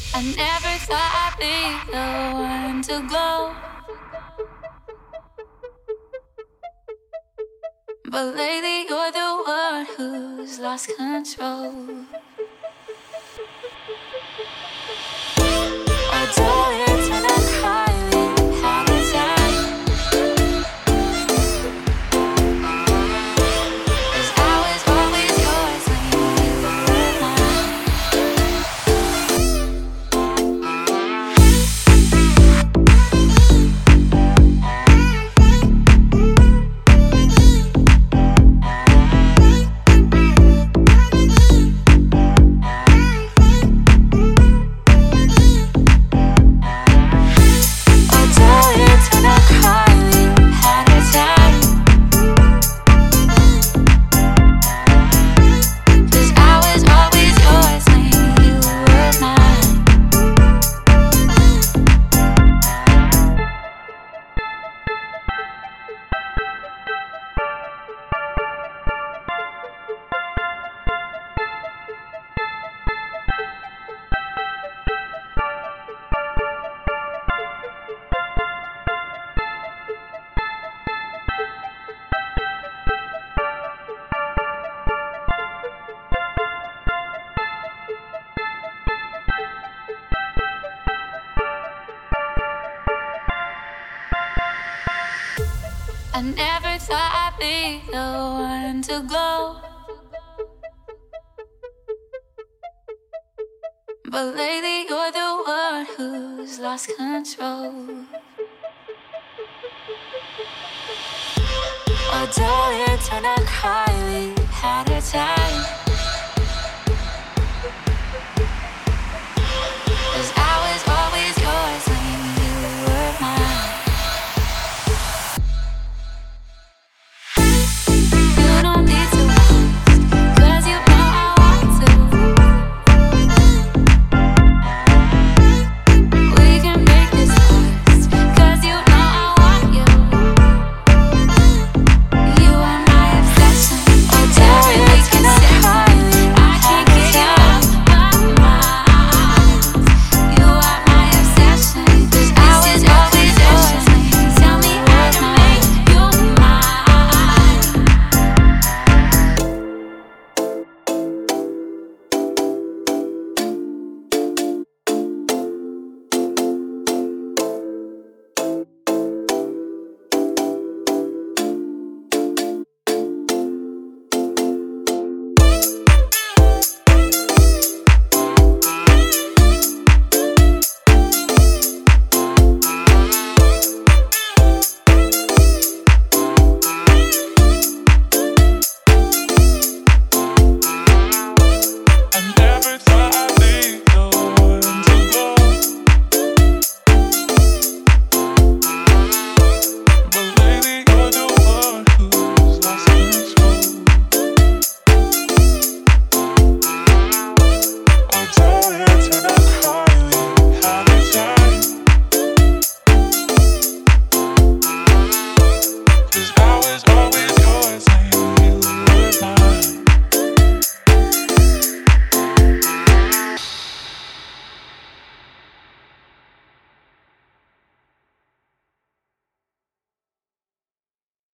I never thought I'd be the one to go, but lately you're the one who's lost control. Oh, darling, turn and cry, we had a time. 'Cause I was always yours when you were mine. I never thought I'd be the one to go, but lately you're the one who's lost control. Oh, darling, turn and cry, we had a time.